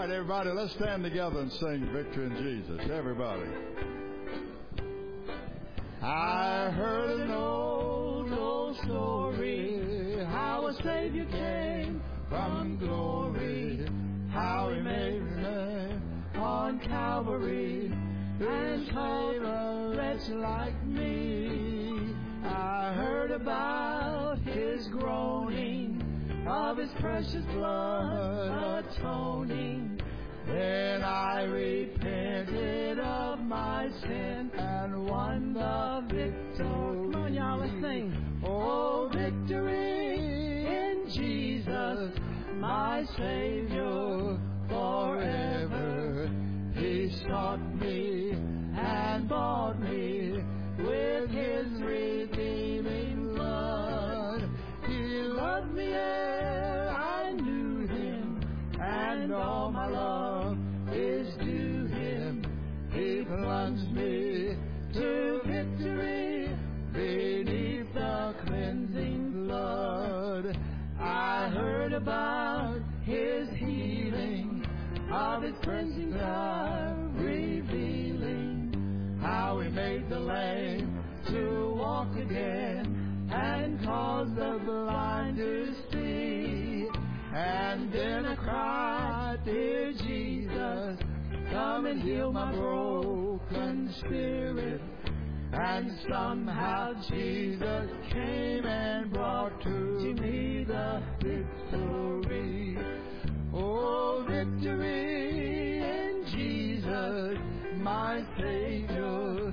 right, everybody, let's stand together and sing Victory in Jesus. Everybody. I heard an old story, how a Savior came from glory, how He made remain on Calvary and saved a wretch like me. I heard about His groaning, of His precious blood atoning. Then I repented of my sin and won the victory. Come on, y'all, let's sing. Oh, victory in Jesus, my Savior forever. He sought me and bought me with His redeeming blood. He loved me ere I knew Him, and all my love is due Him. He plunged me to victory beneath the cleansing blood. I heard about His healing, of His cleansing power revealing, how He made the lame to walk again and caused the blind to see. And then I cried, dear Jesus, come and heal my broken spirit. And somehow Jesus came and brought to me the victory. Oh, victory in Jesus, my Savior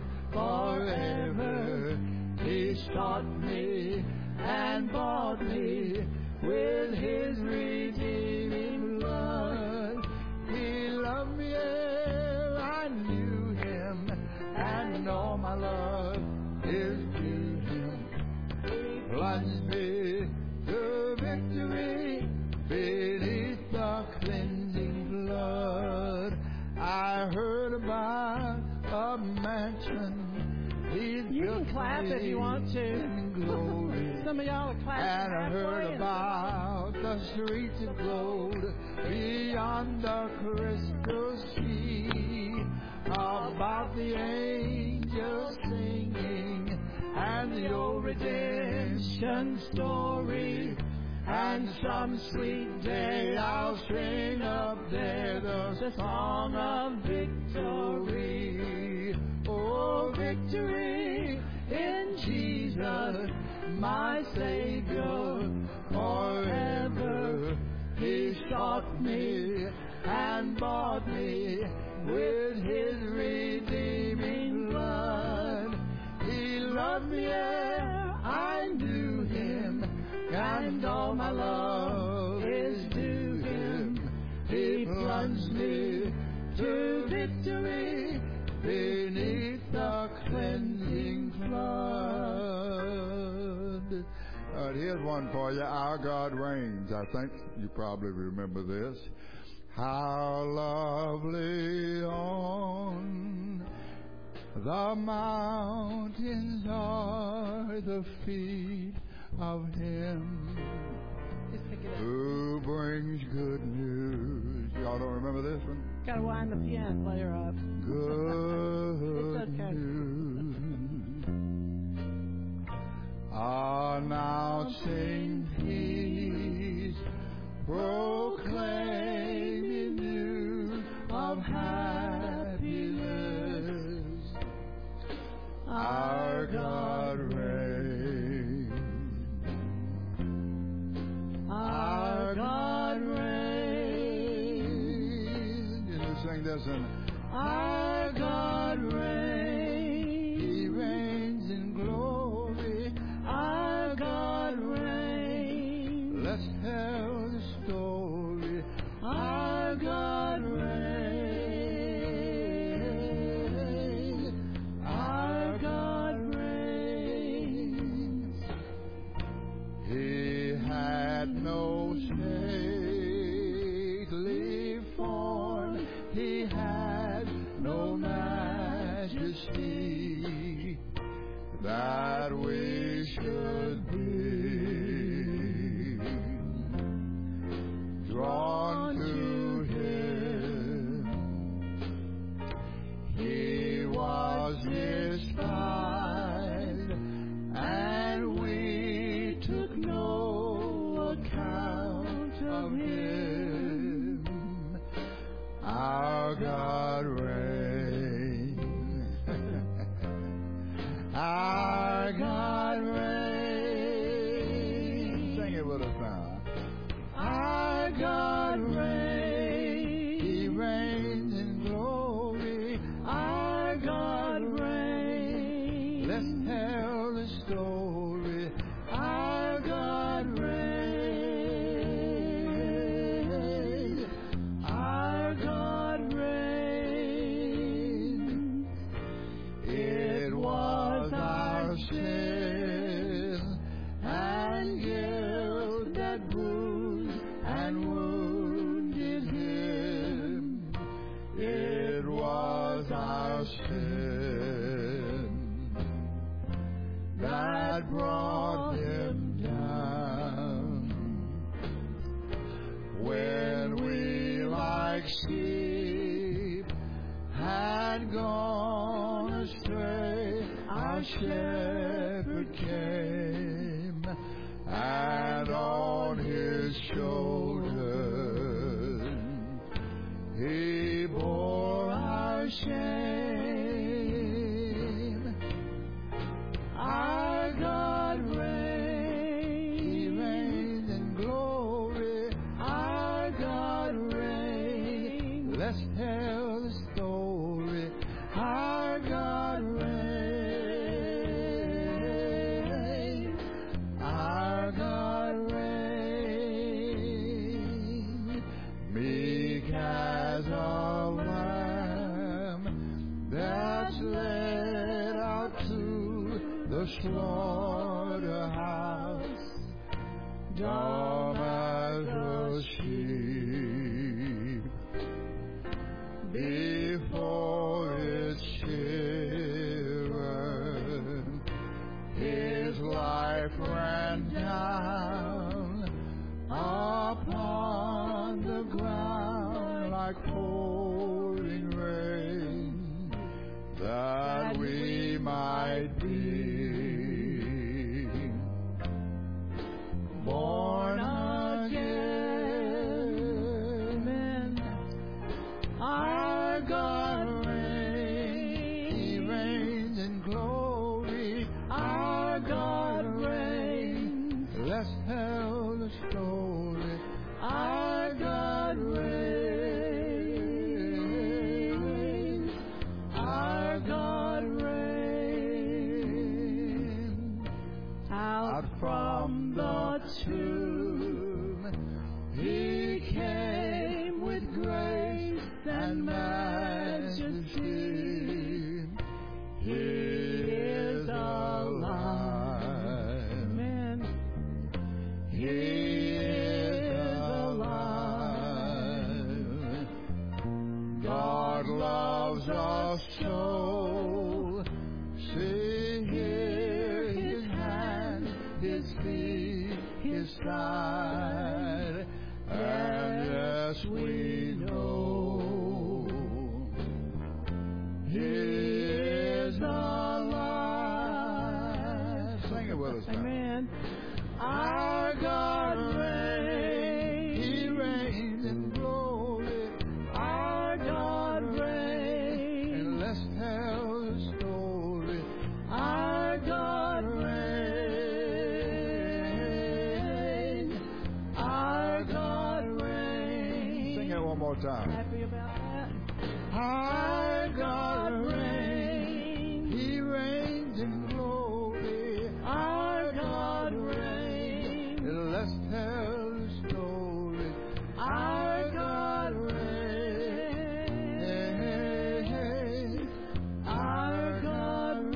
forever. He sought me and bought me with His redeeming blood. He loved me ere I knew Him, and all my love is due Him. He plunged me to victory beneath the cleansing blood. I heard about a mansion. You can clap if you want to. Some of y'all are clapping. And I heard about the streets of gold beyond the crystal sea, about the angels singing and the old redemption story. And some sweet day I'll sing up there the song of victory. Oh, victory in Jesus, my Savior forever. He sought me and bought me with His redeeming blood. He loved me ere I knew Him, and all my love is due Him. He plunged me to victory beneath the cleansing flood. All right, here's one for you. Our God reigns. I think you probably remember this. How lovely on the mountains are the feet of Him who brings good news. Y'all don't remember this one? Gotta wind the piano player up. Good news. Announcing peace, proclaiming news of happiness. Our God reigns. Our God reigns. You know, sing this in our God reigns. He reigns in glory. Our God reigns. Let's tell the story. Our God reigns. Our God reigns. He had no stately form. He had no majesty that we should be drawn to Him. of Him. Our God reigns. Our God reigns. Sing it with us now. Our God reigns. He reigns in glory. Our God reigns. Let's tell the story. Our God reigns. Our God reigns. It was our sin and guilt that bruised and wounded Him. It was our sin that brought Him down. When we like sheep had gone astray, our shepherd came, and on His shoulders He bore our shame. Our God reigns. He reigns in glory. Our God reigns. Let's tell the story. Our God reigns. Our God reigns. Meek as a lamb that's led out to the slaughterhouse, dumb as a sheep before its shearer. His life ran down upon the ground like pouring rain, that we might be born again. Our God reigns. He reigns in glory. Our God reigns. Let's tell the story. Our God reigns. Our God reigns. Out from the tomb He came with grace and majesty. He is alive. Amen. He is alive. God loves us so. See here His hand, His feet, His side, and yes, we know He is alive. Sing it with us now. Amen. Our God reigns. He reigns in glory. Our God reigns. And let's tell the story. Our God reigns. Our God reigns. Sing it one more time. Happy about that? Our God reigns. He reigns in glory. Our God reigns. And let's tell the story. Our God reigns. Our God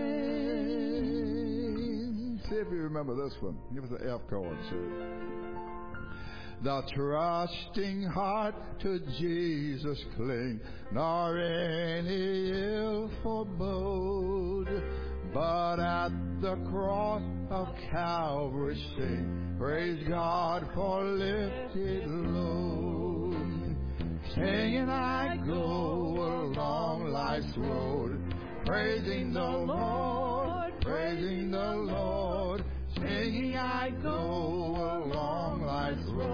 reigns. See if you remember this one. Give us the F chord, sir. The trusting heart to Jesus cling, nor any ill forebode, but at the cross of Calvary sing, praise God for lifted load. Singing I go along life's road, praising the Lord, praising the Lord. Singing I go along life's road,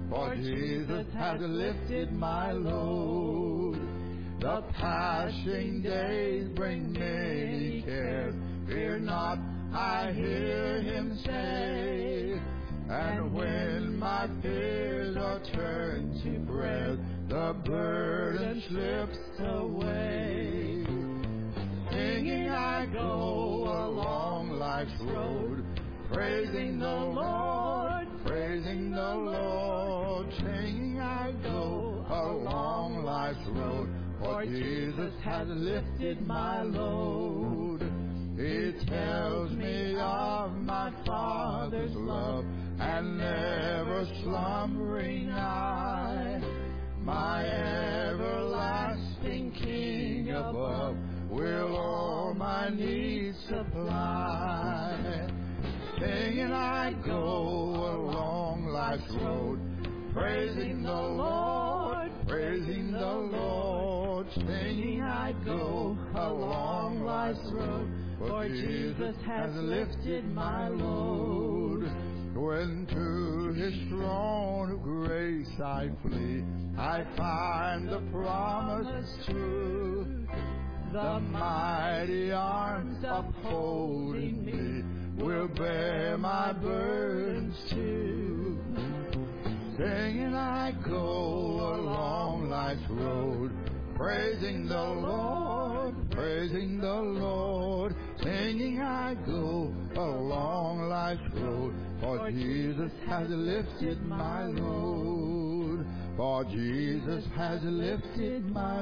for Jesus has lifted my load. The passing days bring many cares. Fear not, I hear him say. And when my fears are turned to bread, the burden slips away. Singing I go along life's road, praising the Lord, praising the Lord. Singing I go along life's road, for Jesus has lifted my load. He tells me of my Father's love and never slumbering eye. My everlasting King above will all my needs supply. Singing I go along life's road, praising the Lord, praising the Lord. Singing I go along life's road, for Jesus has lifted my load. When to his throne of grace I flee, I find the promise true. The mighty arms upholding me will bear my burdens too. Singing I go along life's road, praising the Lord, praising the Lord. Singing I go along life's road, for Jesus has lifted my load. For Jesus has lifted my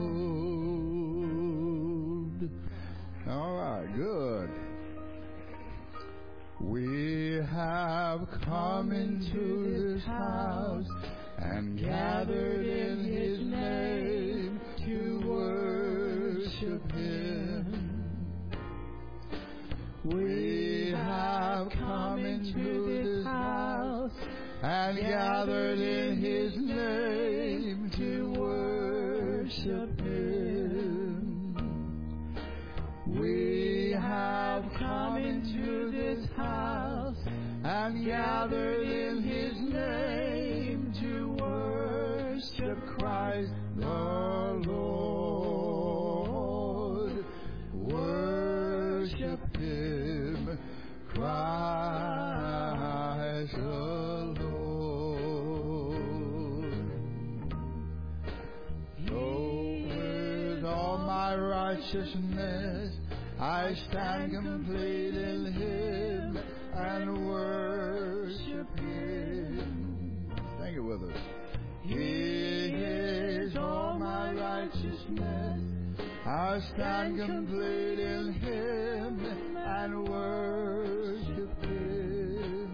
load. All right, good. We have come into this house and gathered in his name to worship him. We have come into this house and gathered in his name to worship him. We have come into this house and gathered in his name to worship Christ the Lord. Worship him, Christ the Lord. So with all my righteousness I stand complete in him and worship him. Sing it with us. He is all my righteousness. I stand complete in him and worship him.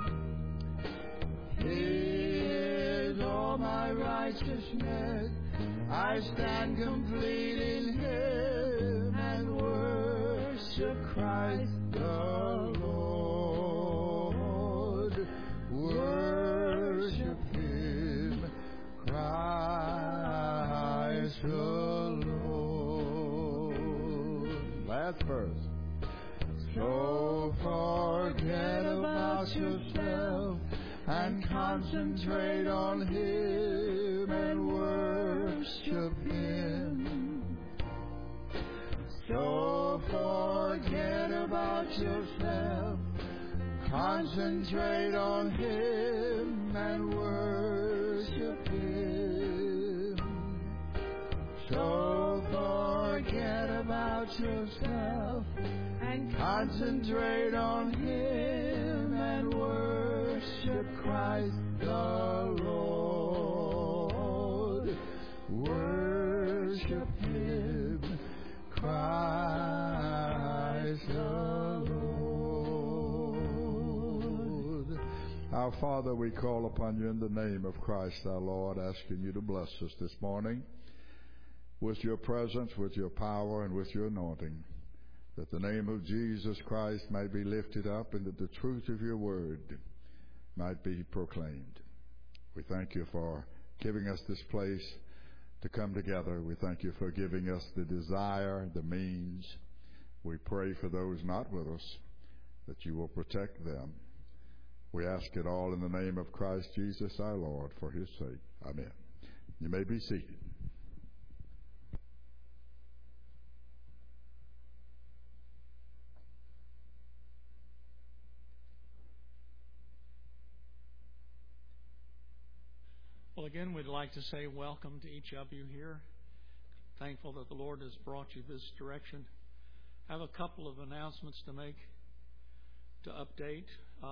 He is all my righteousness. I stand complete in him and worship Christ the Lord. Worship him, Christ the Lord. Last verse. So forget about yourself and concentrate on him and worship him. So forget about yourself, concentrate on him and worship him. So forget about yourself and concentrate on him and worship Christ the Lord. Worship him, Christ the Lord. Our Father, we call upon you in the name of Christ our Lord, asking you to bless us this morning with your presence, with your power, and with your anointing, that the name of Jesus Christ might be lifted up and that the truth of your word might be proclaimed. We thank you for giving us this place to come together. We thank you for giving us the desire, the means. We pray for those not with us, that you will protect them. We ask it all in the name of Christ Jesus our Lord, for his sake. Amen. You may be seated. Well, again, we'd like to say welcome to each of you here. Thankful that the Lord has brought you this direction. I have a couple of announcements to make, to update.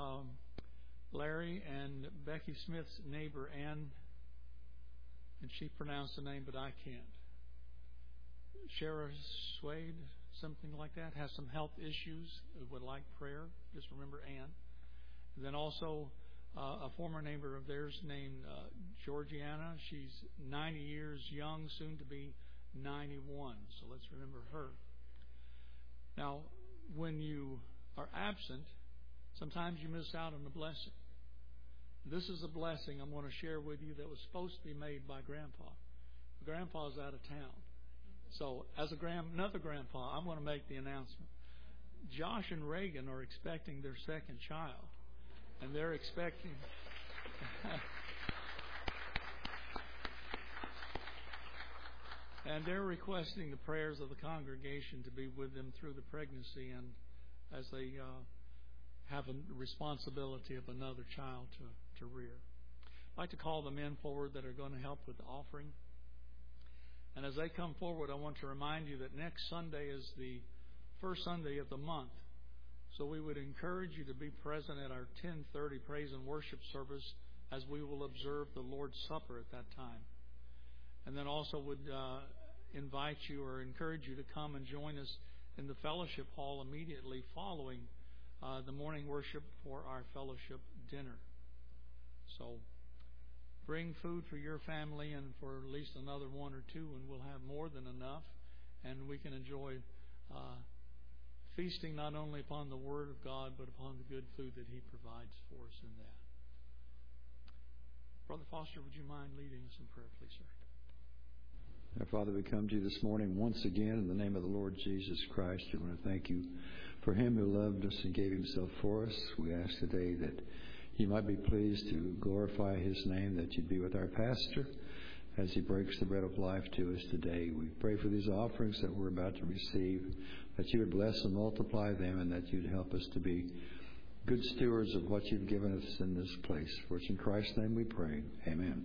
Larry and Becky Smith's neighbor, Ann, and she pronounced the name, but I can't. Shara Swade, something like that, has some health issues, would like prayer. Just remember Ann. And then also a former neighbor of theirs named Georgiana. She's 90 years young, soon to be 91. So let's remember her. Now, when you are absent, sometimes you miss out on the blessing. This is a blessing I'm going to share with you that was supposed to be made by Grandpa. Grandpa's out of town. So as another grandpa, I'm going to make the announcement. Josh and Reagan are expecting their second child. And they're expecting... and they're requesting the prayers of the congregation to be with them through the pregnancy and as they have a responsibility of another child to rear. I'd like to call the men forward that are going to help with the offering. And as they come forward, I want to remind you that next Sunday is the first Sunday of the month. So we would encourage you to be present at our 10:30 praise and worship service as we will observe the Lord's Supper at that time. And then also would invite you or encourage you to come and join us in the fellowship hall immediately following the morning worship for our fellowship dinner. So bring food for your family and for at least another one or two, and we'll have more than enough, and we can enjoy feasting not only upon the Word of God, but upon the good food that He provides for us in that. Brother Foster, would you mind leading us in prayer, please, sir? Our Father, we come to you this morning once again in the name of the Lord Jesus Christ. We want to thank you for Him who loved us and gave Himself for us. We ask today that you might be pleased to glorify His name, that you'd be with our pastor as he breaks the bread of life to us today. We pray for these offerings that we're about to receive, that you would bless and multiply them, and that you'd help us to be good stewards of what you've given us in this place. For it's in Christ's name we pray. Amen.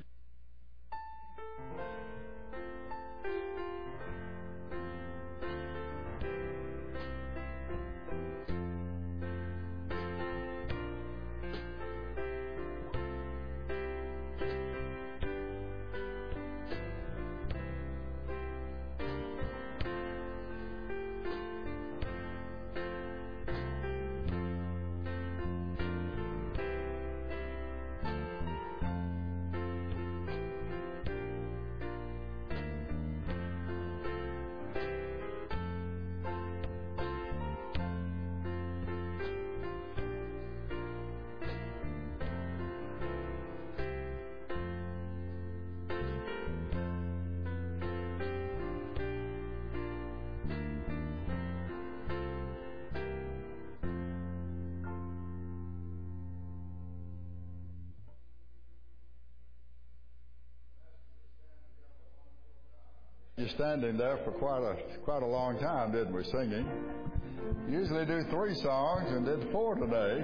You're standing there for quite a long time, didn't we, singing? Usually do 3 songs and did 4 today.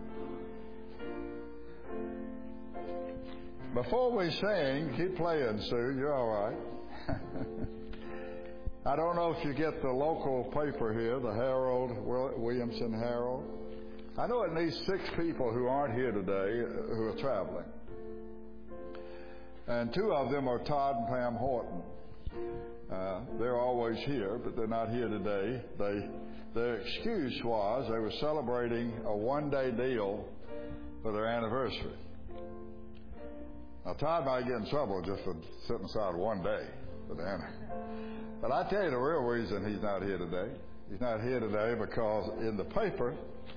Before we sing, keep playing, Sue. You're all right. I don't know if you get the local paper here, the Herald, Williamson Herald. I know at least 6 people who aren't here today who are traveling. And 2 of them are Todd and Pam Horton. They're always here, but they're not here today. Their excuse was they were celebrating a 1-day deal for their anniversary. Now, Todd might get in trouble just for sitting aside 1 day for the anniversary. But I tell you the real reason he's not here today. He's not here today because in the paper,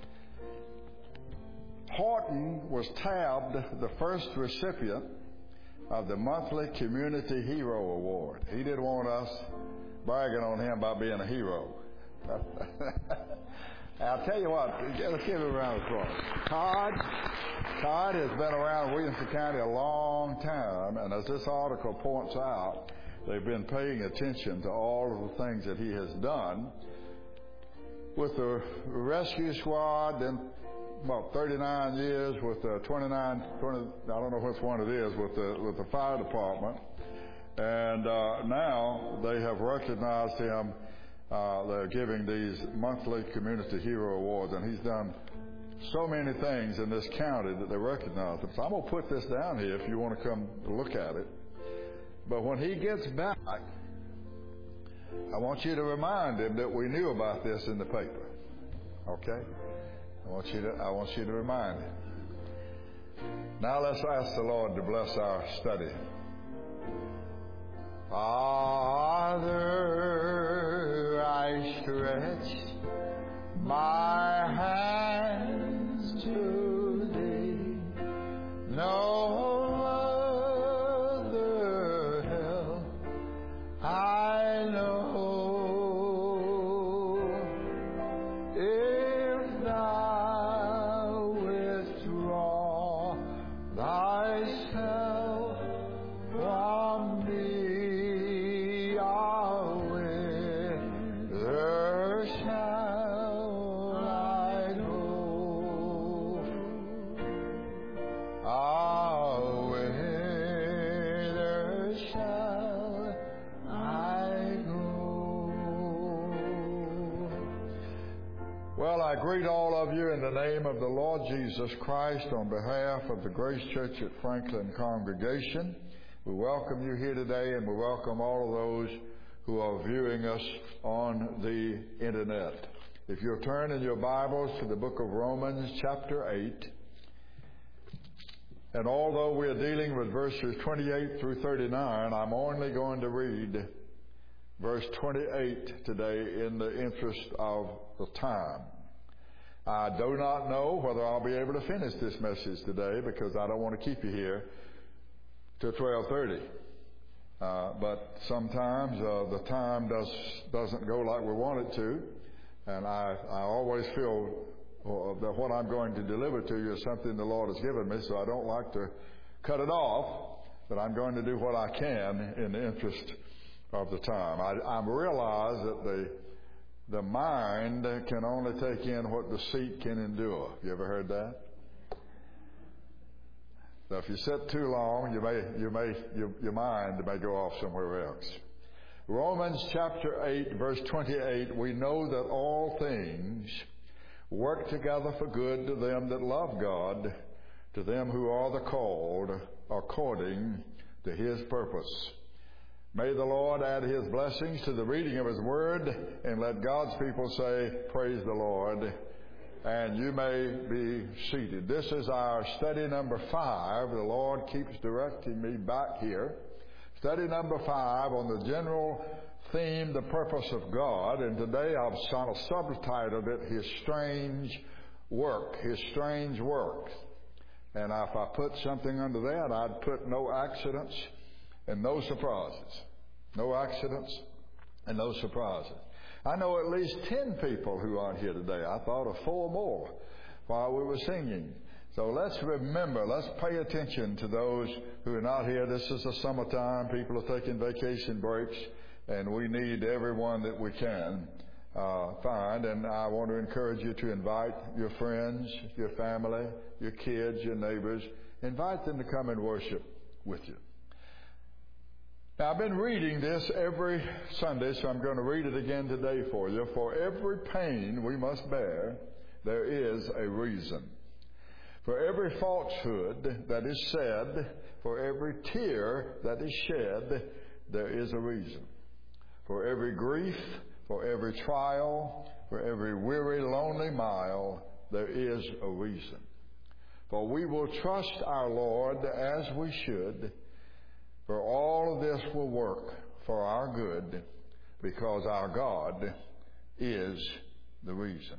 Horton was tabbed the first recipient of the monthly Community Hero Award. He didn't want us bragging on him about being a hero. I'll tell you what, let's give him a round of applause. Todd has been around Williamson County a long time, and as this article points out, they've been paying attention to all of the things that he has done with the rescue squad, then about 39 years with the 20, I don't know which one it is, with the fire department. And now they have recognized him. They're giving these monthly Community Hero Awards, and he's done so many things in this county that they recognize him. So I'm going to put this down here if you want to come look at it. But when he gets back, I want you to remind him that we knew about this in the paper. Okay? I want you to remind him. Now let's ask the Lord to bless our study. Father, I stretch my hands to thee. No other help I know. If thou withdraw thyself from me, whither shall I go? Whither shall I go? Well, I greet all of you in the name of the Lord Jesus Christ on behalf of the Grace Church at Franklin congregation. We welcome you here today, and we welcome all of those who are viewing us on the internet. If you'll turn in your Bibles to the book of Romans chapter 8, and although we're dealing with verses 28 through 39, I'm only going to read verse 28 today in the interest of the time. I do not know whether I'll be able to finish this message today because I don't want to keep you here till 12:30. But sometimes the time doesn't go like we want it to, and I always feel that what I'm going to deliver to you is something the Lord has given me, so I don't like to cut it off, but I'm going to do what I can in the interest of the time. I realize that the mind can only take in what the seat can endure. You ever heard that? So if you sit too long, your mind may go off somewhere else. Romans chapter 8, verse 28, we know that all things work together for good to them that love God, to them who are the called according to His purpose. May the Lord add His blessings to the reading of His Word, and let God's people say, praise the Lord. And you may be seated. This is our study number 5. The Lord keeps directing me back here. Study number 5 on the general theme, the purpose of God. And today I've kind of subtitled it, His Strange Work. His Strange Work. And if I put something under that, I'd put no accidents and no surprises. No accidents and no surprises. I know at least 10 people who aren't here today. I thought of 4 more while we were singing. So let's remember, let's pay attention to those who are not here. This is the summertime. People are taking vacation breaks, and we need everyone that we can find. And I want to encourage you to invite your friends, your family, your kids, your neighbors. Invite them to come and worship with you. Now, I've been reading this every Sunday, so I'm going to read it again today for you. For every pain we must bear, there is a reason. For every falsehood that is said, for every tear that is shed, there is a reason. For every grief, for every trial, for every weary, lonely mile, there is a reason. For we will trust our Lord as we should, for all of this will work for our good, because our God is the reason.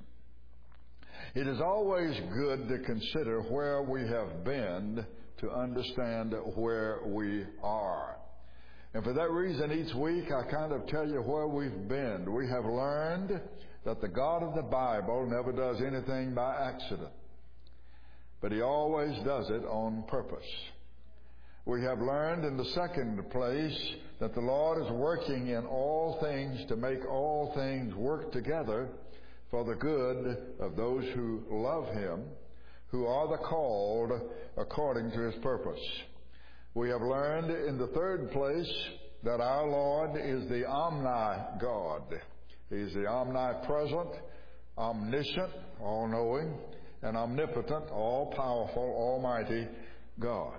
It is always good to consider where we have been to understand where we are. And for that reason, each week I kind of tell you where we've been. We have learned that the God of the Bible never does anything by accident, but He always does it on purpose. We have learned in the second place that the Lord is working in all things to make all things work together for the good of those who love Him, who are the called according to His purpose. We have learned in the third place that our Lord is the omni-God. He's the omnipresent, omniscient, all-knowing, and omnipotent, all-powerful, almighty God.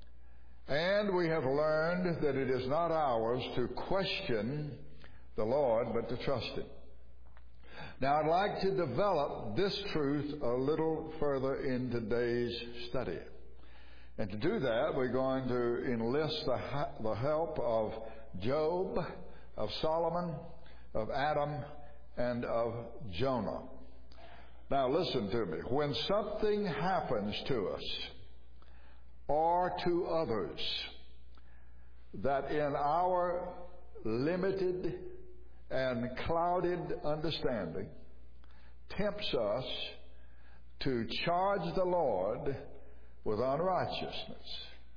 And we have learned that it is not ours to question the Lord, but to trust Him. Now, I'd like to develop this truth a little further in today's study. And to do that, we're going to enlist the help of Job, of Solomon, of Adam, and of Jonah. Now, listen to me. When something happens to us or to others that in our limited and clouded understanding tempts us to charge the Lord with unrighteousness,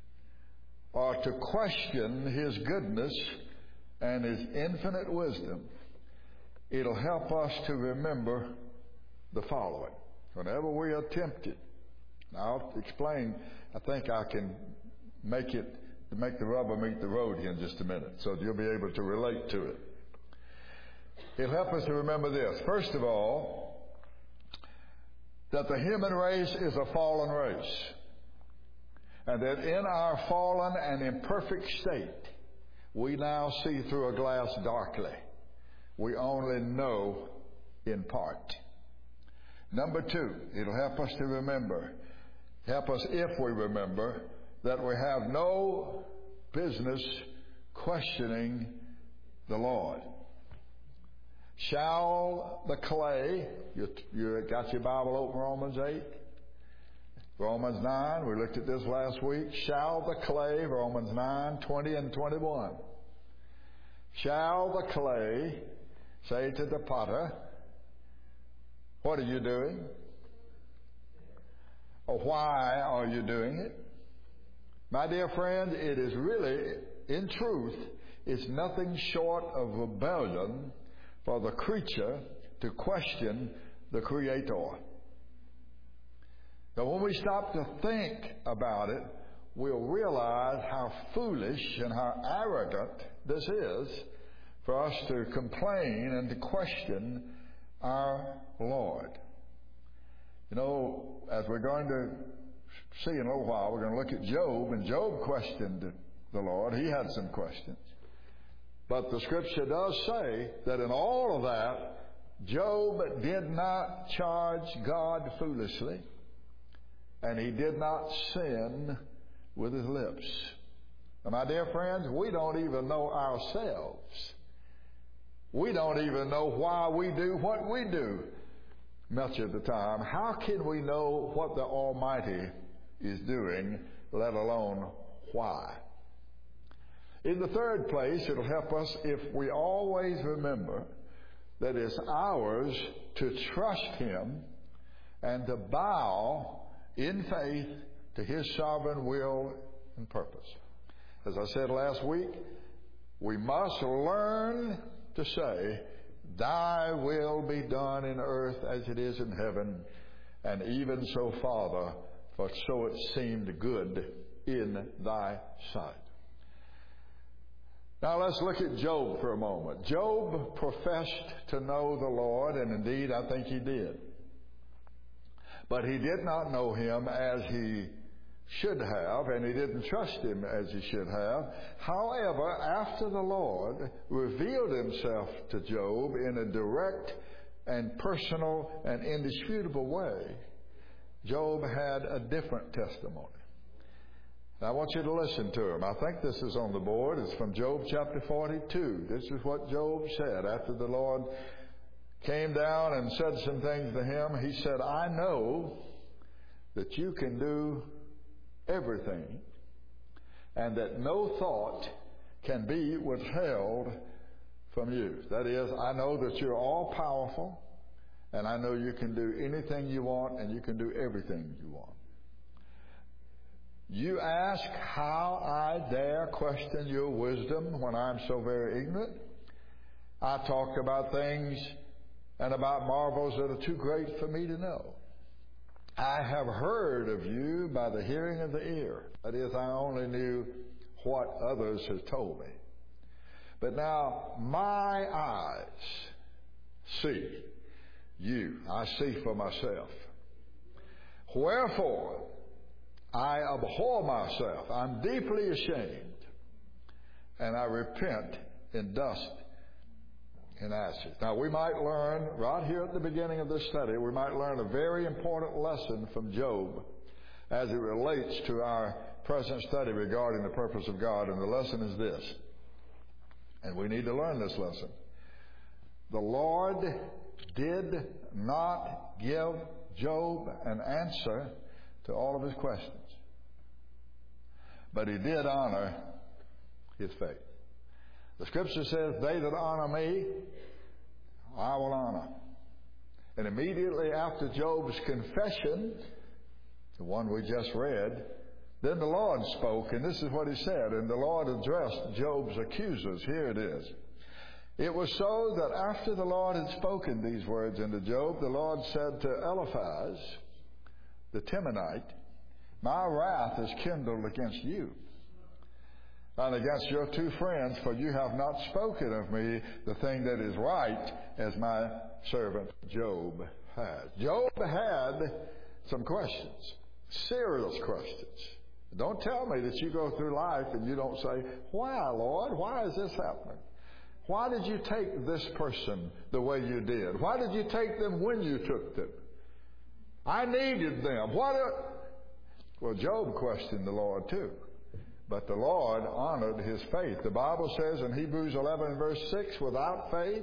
or to question His goodness and His infinite wisdom, it'll help us to remember the following. Whenever we are tempted, I'll explain, I think I can make the rubber meet the road here in just a minute, so you'll be able to relate to it. It'll help us to remember this. First of all, that the human race is a fallen race, and that in our fallen and imperfect state, we now see through a glass darkly. We only know in part. Number two, it'll help us to remember, help us if we remember, that we have no business questioning the Lord. Shall the clay, you got your Bible open, Romans 8? Romans 9, we looked at this last week. Shall the clay, Romans 9, 20 and 21. Shall the clay say to the potter, what are you doing? Or why are you doing it? My dear friend, it is really, in truth, it's nothing short of rebellion for the creature to question the Creator. But when we stop to think about it, we'll realize how foolish and how arrogant this is for us to complain and to question our Lord. You know, as we're going to see in a little while, we're going to look at Job, and Job questioned the Lord. He had some questions. But the Scripture does say that in all of that, Job did not charge God foolishly, and he did not sin with his lips. And my dear friends, we don't even know ourselves. We don't even know why we do what we do much of the time. How can we know what the Almighty is doing, let alone why? In the third place, it'll help us if we always remember that it's ours to trust Him and to bow in faith to His sovereign will and purpose. As I said last week, we must learn to say, Thy will be done in earth as it is in heaven, and even so, Father, for so it seemed good in Thy sight. Now let's look at Job for a moment. Job professed to know the Lord, and indeed I think he did. But he did not know Him as he should have, and he didn't trust Him as he should have. However, after the Lord revealed Himself to Job in a direct and personal and indisputable way, Job had a different testimony. Now, I want you to listen to him. I think this is on the board. It's from Job chapter 42. This is what Job said after the Lord came down and said some things to him. He said, I know that you can do everything, and that no thought can be withheld from you. That is, I know that you're all powerful, And I know you can do anything you want, and you can do everything you want. You ask how I dare question your wisdom when I'm so very ignorant. I talk about things and about marvels that are too great for me to know. I have heard of you by the hearing of the ear. That is, I only knew what others had told me. But now my eyes see you. I see for myself. Wherefore, I abhor myself. I'm deeply ashamed. And I repent in dust and ashes. Now, we might learn, right here at the beginning of this study, we might learn a very important lesson from Job as it relates to our present study regarding the purpose of God. And the lesson is this. And we need to learn this lesson. The Lord did not give Job an answer to all of his questions. But he did honor his faith. The Scripture says, they that honor me, I will honor. And immediately after Job's confession, the one we just read, then the Lord spoke, and this is what he said. And the Lord addressed Job's accusers. Here it is. It was so that after the Lord had spoken these words unto Job, the Lord said to Eliphaz, the Temanite, my wrath is kindled against you, and against your two friends, for you have not spoken of me the thing that is right, as my servant Job has. Job had some questions, serious questions. Don't tell me that you go through life and you don't say, why, Lord? Why is this happening? Why did you take this person the way you did? Why did you take them when you took them? I needed them. Well, Job questioned the Lord too. But the Lord honored his faith. The Bible says in Hebrews 11 verse 6, without faith,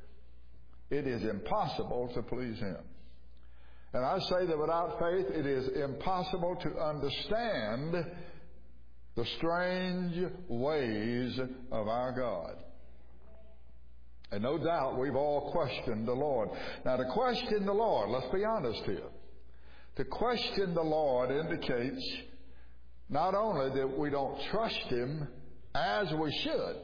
it is impossible to please him. And I say that without faith, it is impossible to understand the strange ways of our God. And no doubt we've all questioned the Lord. Now, to question the Lord, let's be honest here. To question the Lord indicates not only that we don't trust him as we should,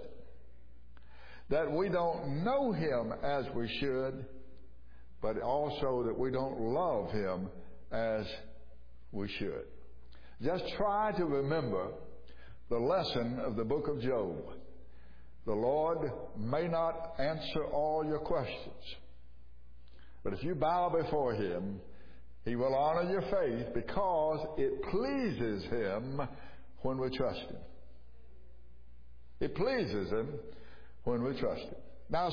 that we don't know him as we should, but also that we don't love him as we should. Just try to remember the lesson of the book of Job. The Lord may not answer all your questions, but if you bow before him, he will honor your faith because it pleases him when we trust him. It pleases him when we trust him. Now,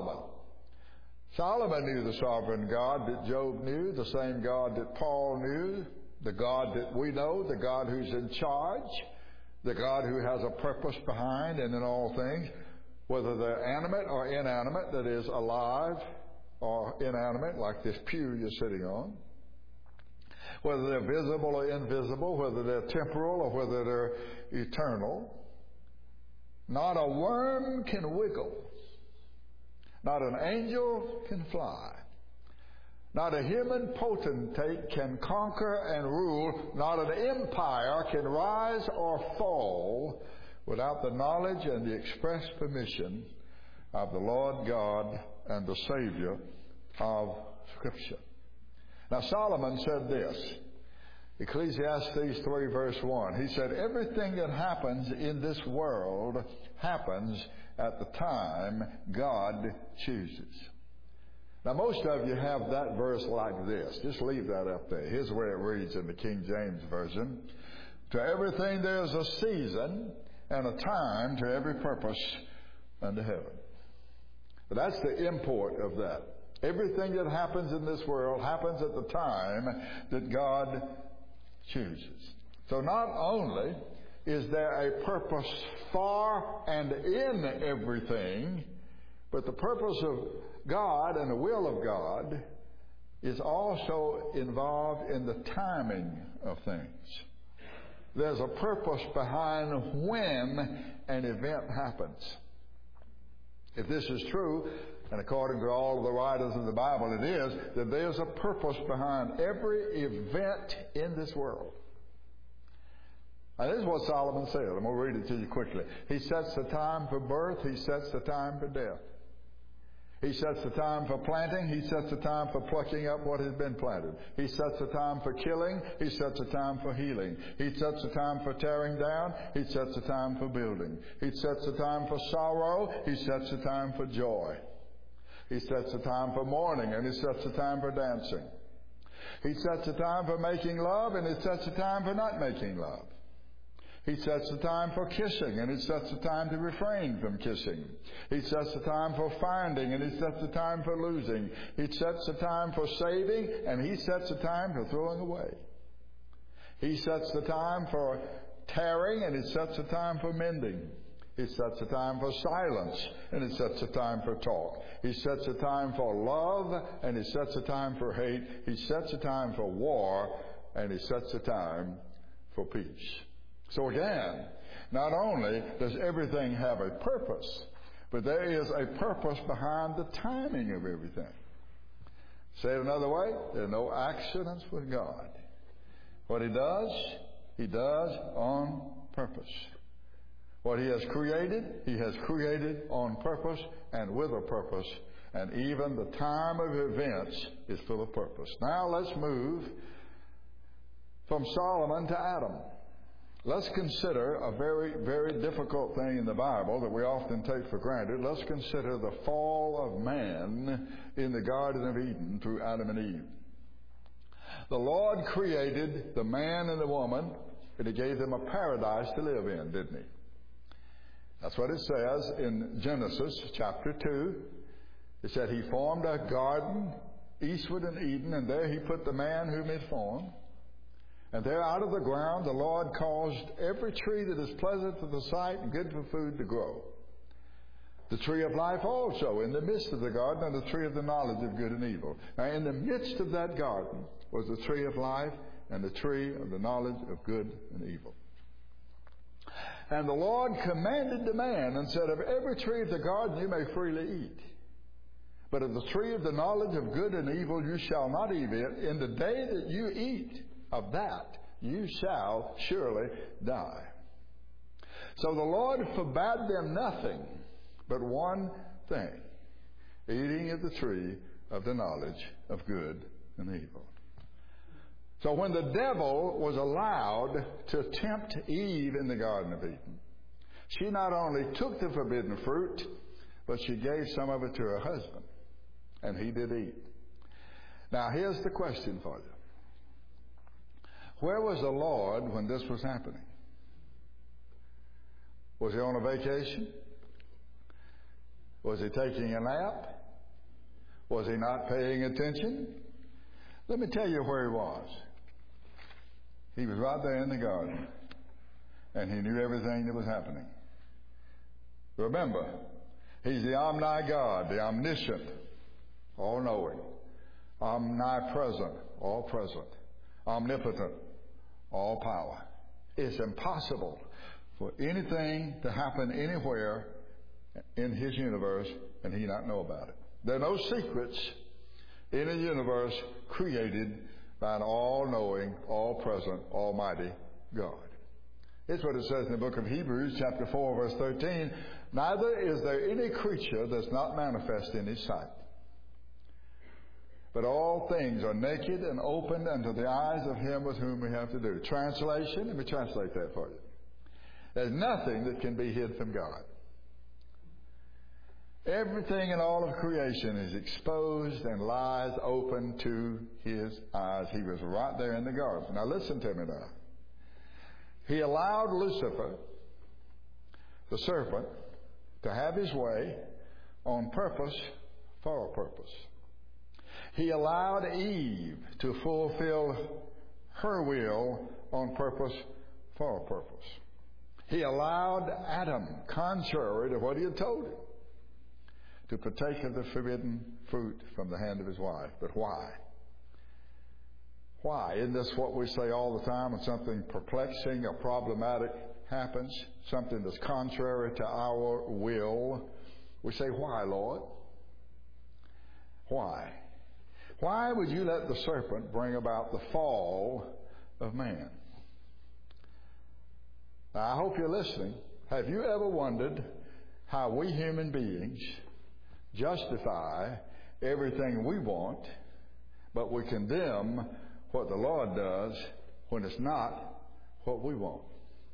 Solomon knew the sovereign God that Job knew, the same God that Paul knew, the God that we know, the God who's in charge, the God who has a purpose behind and in all things, whether they're animate or inanimate, that is, alive or inanimate, like this pew you're sitting on, whether they're visible or invisible, whether they're temporal or whether they're eternal. Not a worm can wiggle. Not an angel can fly. Not a human potentate can conquer and rule. Not an empire can rise or fall without the knowledge and the express permission of the Lord God and the Savior of Scripture. Now, Solomon said this, Ecclesiastes 3 verse 1. He said, everything that happens in this world happens at the time God chooses. Now, most of you have that verse like this. Just leave that up there. Here's the way it reads in the King James Version. To everything there's a season and a time to every purpose under heaven. But that's the import of that. Everything that happens in this world happens at the time that God chooses. So not only is there a purpose for and in everything, but the purpose of God and the will of God is also involved in the timing of things. There's a purpose behind when an event happens. If this is true, and according to all of the writers of the Bible, it is that there's a purpose behind every event in this world. Now, this is what Solomon said. I'm going to read it to you quickly. He sets the time for birth. He sets the time for death. He sets the time for planting. He sets the time for plucking up what has been planted. He sets the time for killing. He sets the time for healing. He sets the time for tearing down. He sets the time for building. He sets the time for sorrow. He sets the time for joy. He sets the time for mourning, and he sets the time for dancing. He sets the time for making love, and he sets the time for not making love. He sets the time for kissing, and he sets the time to refrain from kissing. He sets the time for finding, and he sets the time for losing. He sets the time for saving, and he sets the time for throwing away. He sets the time for tearing, and he sets the time for mending. He sets the time for silence, and he sets the time for talk. He sets the time for love, and he sets the time for hate. He sets the time for war, and he sets the time for peace. So again, not only does everything have a purpose, but there is a purpose behind the timing of everything. Say it another way, there are no accidents with God. What He does on purpose. What He has created on purpose and with a purpose. And even the time of events is full of purpose. Now let's move from Solomon to Adam. Let's consider a very, very difficult thing in the Bible that we often take for granted. Let's consider the fall of man in the Garden of Eden through Adam and Eve. The Lord created the man and the woman, and He gave them a paradise to live in, didn't He? That's what it says in Genesis chapter 2. It said He formed a garden eastward in Eden, and there He put the man whom He formed. And there out of the ground the Lord caused every tree that is pleasant to the sight and good for food to grow. The tree of life also in the midst of the garden, and the tree of the knowledge of good and evil. Now in the midst of that garden was the tree of life and the tree of the knowledge of good and evil. And the Lord commanded the man and said, of every tree of the garden you may freely eat. But of the tree of the knowledge of good and evil you shall not eat it. In the day that you eat of that, you shall surely die. So the Lord forbade them nothing but one thing, eating of the tree of the knowledge of good and evil. So when the devil was allowed to tempt Eve in the Garden of Eden, she not only took the forbidden fruit, but she gave some of it to her husband, and he did eat. Now here's the question for you. Where was the Lord when this was happening? Was He on a vacation? Was He taking a nap? Was He not paying attention? Let me tell you where He was. He was right there in the garden, and He knew everything that was happening. Remember, He's the omni-God, the omniscient, all-knowing, omnipresent, all-present, omnipotent, all power. It's impossible for anything to happen anywhere in His universe and He not know about it. There are no secrets in a universe created by an all-knowing, all-present, almighty God. It's what it says in the book of Hebrews, chapter 4, verse 13. Neither is there any creature that's not manifest in His sight. But all things are naked and opened unto the eyes of Him with whom we have to do. Translation, let me translate that for you. There's nothing that can be hid from God. Everything in all of creation is exposed and lies open to His eyes. He was right there in the garden. Now listen to me now. He allowed Lucifer, the serpent, to have his way on purpose for a purpose. He allowed Eve to fulfill her will on purpose for a purpose. He allowed Adam, contrary to what He had told him, to partake of the forbidden fruit from the hand of his wife. But why? Why? Isn't this what we say all the time when something perplexing or problematic happens, something that's contrary to our will? We say, why, Lord? Why? Why would you let the serpent bring about the fall of man? Now, I hope you're listening. Have you ever wondered how we human beings justify everything we want, but we condemn what the Lord does when it's not what we want?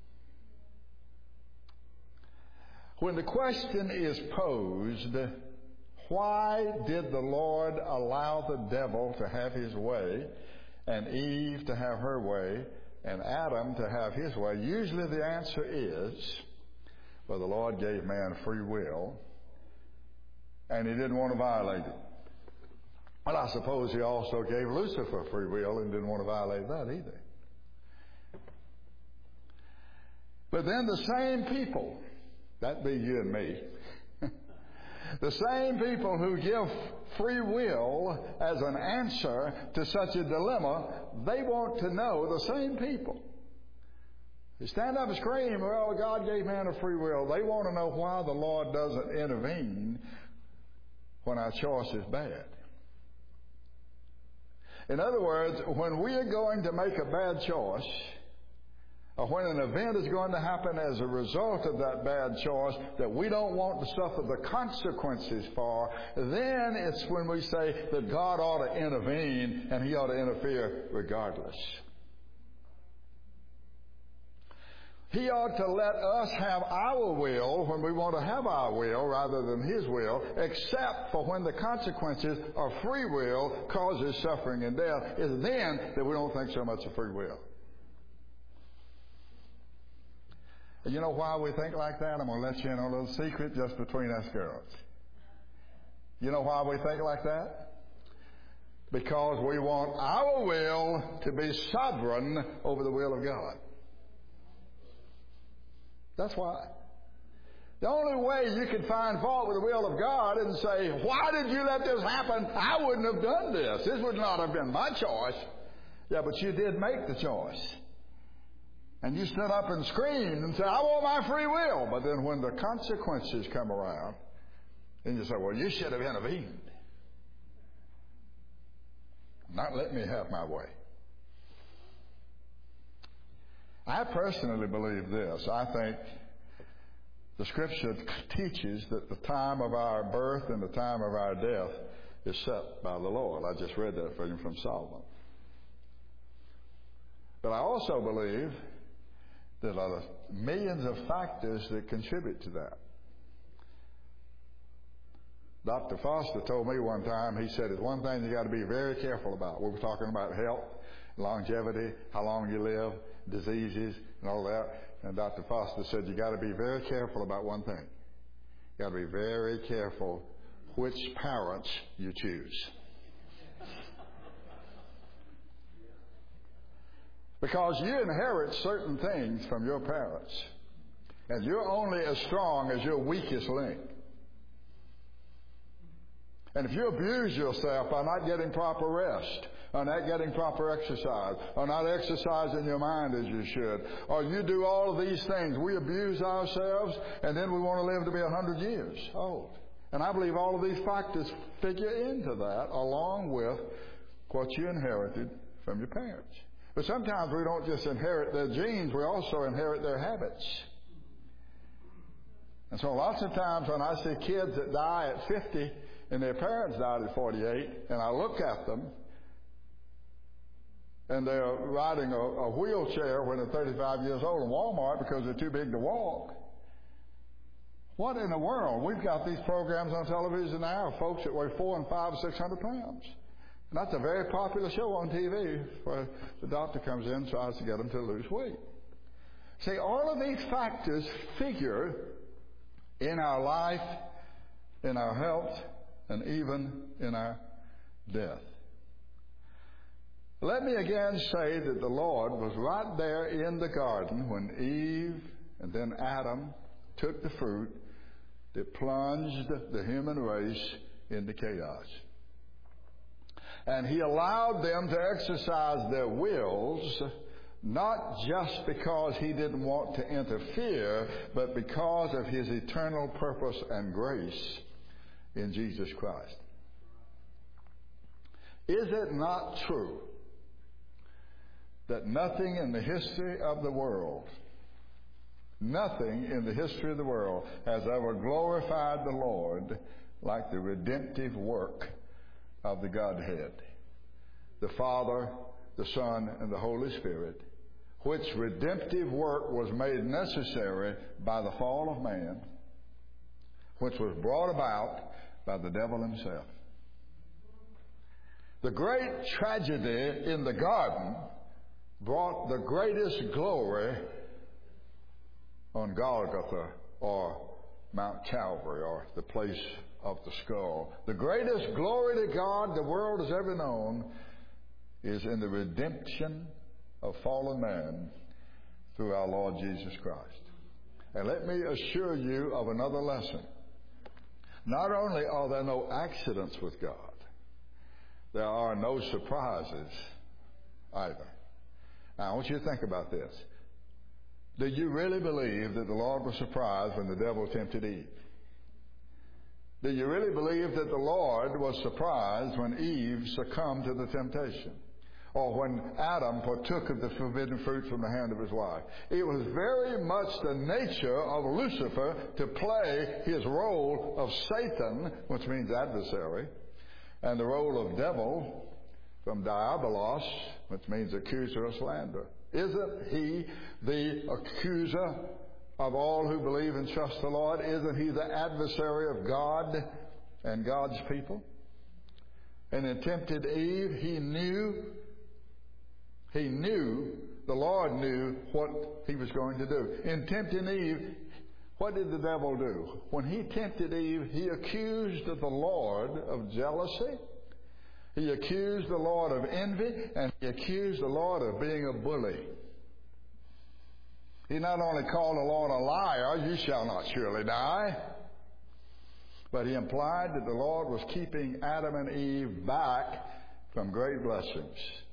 When the question is posed, why did the Lord allow the devil to have his way, and Eve to have her way, and Adam to have his way? Usually the answer is, well, the Lord gave man free will, and he didn't want to violate it. Well, I suppose he also gave Lucifer free will and didn't want to violate that either. But then the same people, that be you and me, the same people who give free will as an answer to such a dilemma, they want to know, the same people. They stand up and scream, well, God gave man a free will. They want to know why the Lord doesn't intervene when our choice is bad. In other words, when we are going to make a bad choice, or when an event is going to happen as a result of that bad choice that we don't want to suffer the consequences for, then it's when we say that God ought to intervene and He ought to interfere regardless. He ought to let us have our will when we want to have our will rather than His will, except for when the consequences of free will causes suffering and death. It's then that we don't think so much of free will. You know why we think like that? I'm going to let you in on a little secret just between us girls. You know why we think like that? Because we want our will to be sovereign over the will of God. That's why. The only way you can find fault with the will of God is to say, why did you let this happen? I wouldn't have done this. This would not have been my choice. Yeah, but you did make the choice. And you stood up and screamed and said, I want my free will. But then when the consequences come around, then you say, well, you should have intervened. Not let me have my way. I personally believe this. I think the Scripture teaches that the time of our birth and the time of our death is set by the Lord. I just read that for you from Solomon. But I also believe there are millions of factors that contribute to that. Dr. Foster told me one time, he said, there's one thing you got to be very careful about. We were talking about health, longevity, how long you live, diseases, and all that. And Dr. Foster said, you got to be very careful about one thing. You got to be very careful which parents you choose. Because you inherit certain things from your parents. And you're only as strong as your weakest link. And if you abuse yourself by not getting proper rest, or not getting proper exercise, or not exercising your mind as you should, or you do all of these things, we abuse ourselves, and then we want to live to be 100 years old. And I believe all of these factors figure into that, along with what you inherited from your parents. But sometimes we don't just inherit their genes, we also inherit their habits. And so lots of times when I see kids that die at 50 and their parents died at 48, and I look at them, and they're riding a wheelchair when they're 35 years old in Walmart because they're too big to walk. What in the world? We've got these programs on television now of folks that weigh 400 and 500 and 600 pounds. And that's a very popular show on TV where the doctor comes in and tries to get them to lose weight. See, all of these factors figure in our life, in our health, and even in our death. Let me again say that the Lord was right there in the garden when Eve and then Adam took the fruit that plunged the human race into chaos. And He allowed them to exercise their wills, not just because He didn't want to interfere, but because of His eternal purpose and grace in Jesus Christ. Is it not true that nothing in the history of the world has ever glorified the Lord like the redemptive work of the Godhead, the Father, the Son, and the Holy Spirit, which redemptive work was made necessary by the fall of man, which was brought about by the devil himself. The great tragedy in the garden brought the greatest glory on Golgotha, or Mount Calvary, or the place of the skull. The greatest glory to God the world has ever known is in the redemption of fallen man through our Lord Jesus Christ. And let me assure you of another lesson. Not only are there no accidents with God, there are no surprises either. Now, I want you to think about this. Do you really believe that the Lord was surprised when the devil tempted Eve? Do you really believe that the Lord was surprised when Eve succumbed to the temptation? Or when Adam partook of the forbidden fruit from the hand of his wife? It was very much the nature of Lucifer to play his role of Satan, which means adversary, and the role of devil from diabolos, which means accuser or slanderer. Isn't he the accuser of all who believe and trust the Lord? Isn't he the adversary of God and God's people? And in tempted Eve, he knew, the Lord knew what he was going to do. In tempting Eve, what did the devil do? When he tempted Eve, he accused the Lord of jealousy. He accused the Lord of envy, and he accused the Lord of being a bully. He not only called the Lord a liar, you shall not surely die, but he implied that the Lord was keeping Adam and Eve back from great blessings.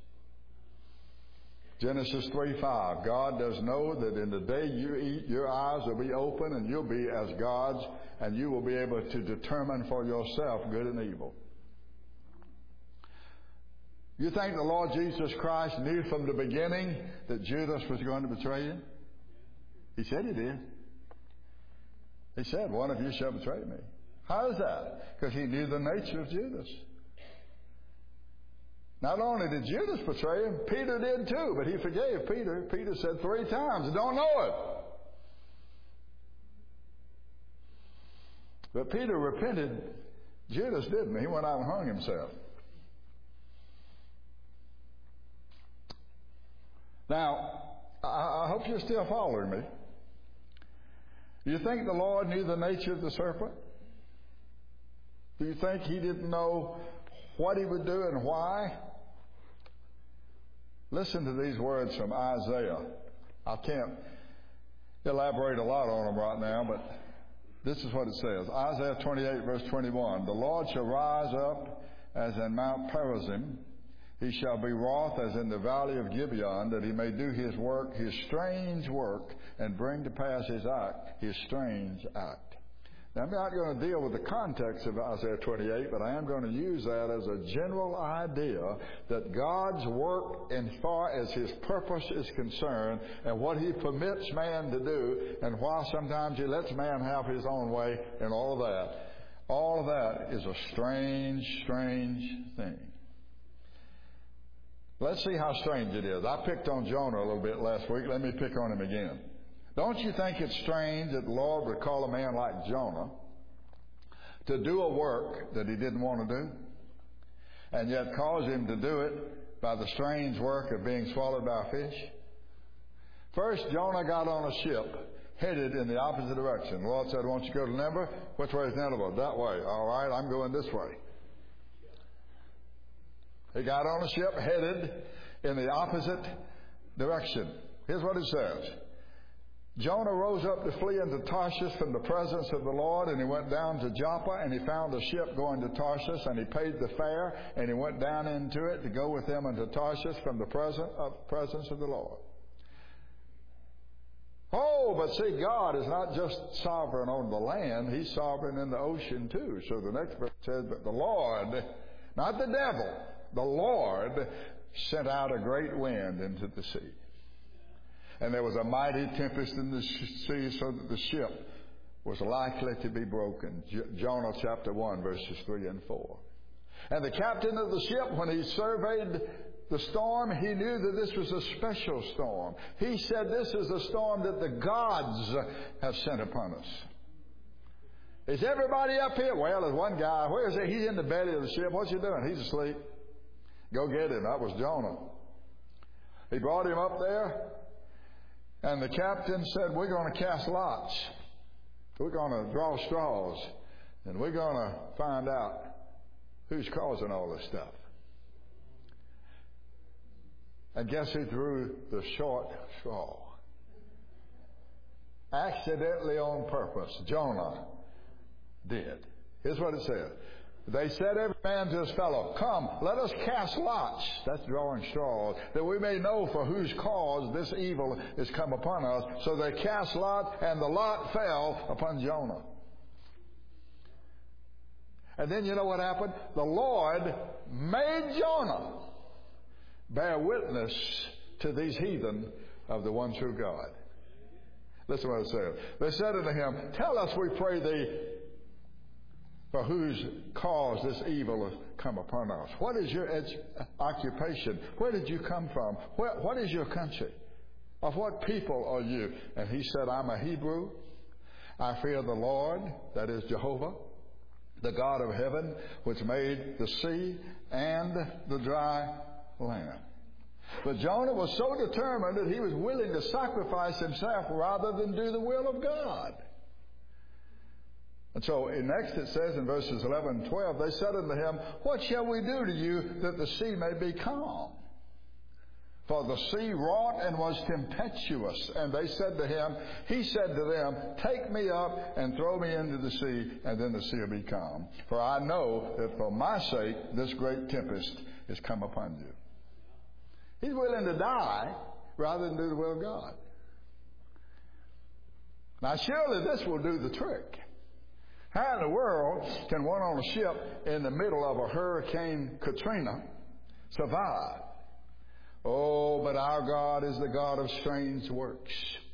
Genesis 3:5, God does know that in the day you eat, your eyes will be open and you'll be as gods, and you will be able to determine for yourself good and evil. You think the Lord Jesus Christ knew from the beginning that Judas was going to betray him? He said he did. He said, one of you shall betray me. How is that? Because he knew the nature of Judas. Not only did Judas betray him, Peter did too, but he forgave Peter. Peter said 3 times, don't know it. But Peter repented. Judas didn't. He went out and hung himself. Now, I hope you're still following me. You think the Lord knew the nature of the serpent? Do you think he didn't know what he would do and why? Listen to these words from Isaiah. I can't elaborate a lot on them right now, but this is what it says. Isaiah 28, verse 21. The Lord shall rise up as in Mount Perazim. He shall be wroth as in the valley of Gibeon, that he may do his work, his strange work, and bring to pass his act, his strange act. Now, I'm not going to deal with the context of Isaiah 28, but I am going to use that as a general idea that God's work, as far as his purpose is concerned, and what he permits man to do, and why sometimes he lets man have his own way, and all of that is a strange, strange thing. Let's see how strange it is. I picked on Jonah a little bit last week. Let me pick on him again. Don't you think it's strange that the Lord would call a man like Jonah to do a work that he didn't want to do, and yet cause him to do it by the strange work of being swallowed by a fish? First, Jonah got on a ship headed in the opposite direction. The Lord said, won't you go to Nineveh? Which way is Nineveh? That way. All right, I'm going this way. He got on a ship headed in the opposite direction. Here's what it says. Jonah rose up to flee into Tarshish from the presence of the Lord, and he went down to Joppa, and he found a ship going to Tarshish, and he paid the fare, and he went down into it to go with them into Tarshish from the presence of the Lord. Oh, but see, God is not just sovereign on the land, he's sovereign in the ocean too. So the next verse says that the Lord, not the devil, the Lord sent out a great wind into the sea. And there was a mighty tempest in the sea, so that the ship was likely to be broken. Jonah chapter 1, verses 3 and 4. And the captain of the ship, when he surveyed the storm, he knew that this was a special storm. He said, this is a storm that the gods have sent upon us. Is everybody up here? Well, there's one guy. Where is he? He's in the belly of the ship. What's he doing? He's asleep. Go get him. That was Jonah. He brought him up there, and the captain said, we're going to cast lots. We're going to draw straws, and we're going to find out who's causing all this stuff. And guess who drew the short straw? Accidentally on purpose. Jonah did. Here's what it says. They said every man to his fellow, come, let us cast lots. That's drawing straws. That we may know for whose cause this evil is come upon us. So they cast lot, and the lot fell upon Jonah. And then you know what happened? The Lord made Jonah bear witness to these heathen of the one true God. Listen to what it says. They said unto him, tell us, we pray thee, for whose cause this evil has come upon us. What is your occupation? Where did you come from? What is your country? Of what people are you? And he said, I'm a Hebrew. I fear the Lord, that is Jehovah, the God of heaven, which made the sea and the dry land. But Jonah was so determined that he was willing to sacrifice himself rather than do the will of God. And so next it says in verses 11 and 12, they said unto him, what shall we do to you that the sea may be calm? For the sea wrought and was tempestuous. And they said to him, he said to them, take me up and throw me into the sea, and then the sea will be calm. For I know that for my sake this great tempest is come upon you. He's willing to die rather than do the will of God. Now surely this will do the trick. How in the world can one on a ship in the middle of a Hurricane Katrina survive? Oh, but our God is the God of strange works.